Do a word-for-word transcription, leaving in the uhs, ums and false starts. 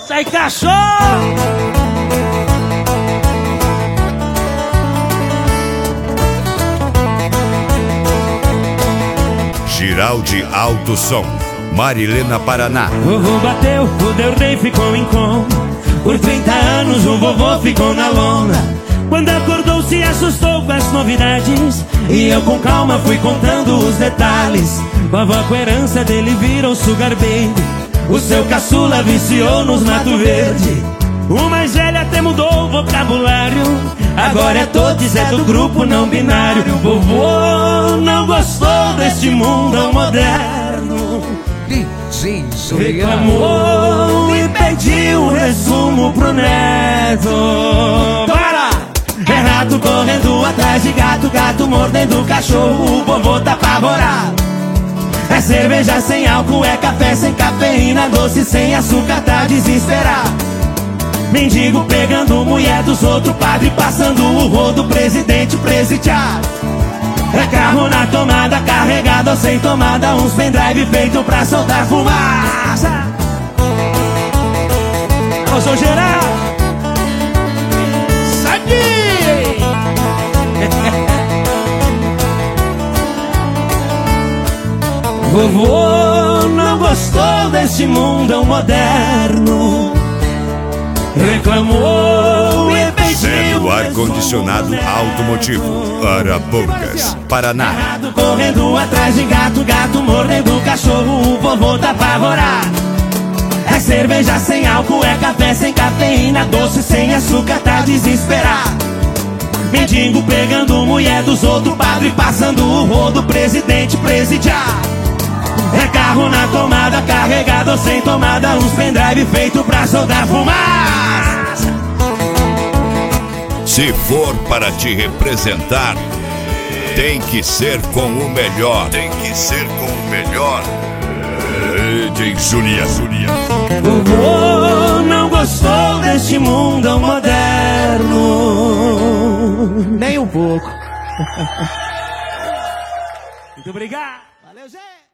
Sai, cachorro! Giraldi Alto Som, Marilena, Paraná. Vovô bateu, o Del Rey ficou em coma. Por trinta anos o vovô ficou na lona. Quando acordou se assustou com as novidades, e eu com calma fui contando os detalhes. Vovó com a herança dele virou sugar baby. O seu caçula viciou nos Mato Verde. O mais velho até mudou o vocabulário. Agora é todos, é do grupo não binário. Vovô não gostou deste mundo moderno. Reclamou e pediu um resumo pro neto. Para! É rato correndo atrás de gato, gato mordendo cachorro. O vovô tá apavorado. É cerveja sem álcool, é café sem cafeína, doce sem açúcar, tá desesperado. Mendigo pegando mulher dos outros, padre passando o rodo, presidente presidiado. É carro na tomada, carregado ou sem tomada, uns pendrive feito pra soltar fumaça. Eu sou Geraldo. Sabe? Vovô não gostou desse mundo moderno. Reclamou e pediu Zero ar-condicionado automotivo, Arapongas, Paraná. Gato correndo atrás de gato, gato mordendo cachorro. O vovô tá apavorado. É cerveja sem álcool, é café sem cafeína, doce sem açúcar, tá desesperado. Mendigo pegando mulher dos outros, padre passando o rodo, presidente presidiado. É carro na tomada, carregado ou sem tomada, uns pendrive feito pra soltar fumaça. Se for para te representar, tem que ser com o melhor. Tem que ser com o melhor. D J Zulia, Zulia. Vovô não gostou deste mundo moderno. Nem um pouco. Muito obrigado. Valeu, gente.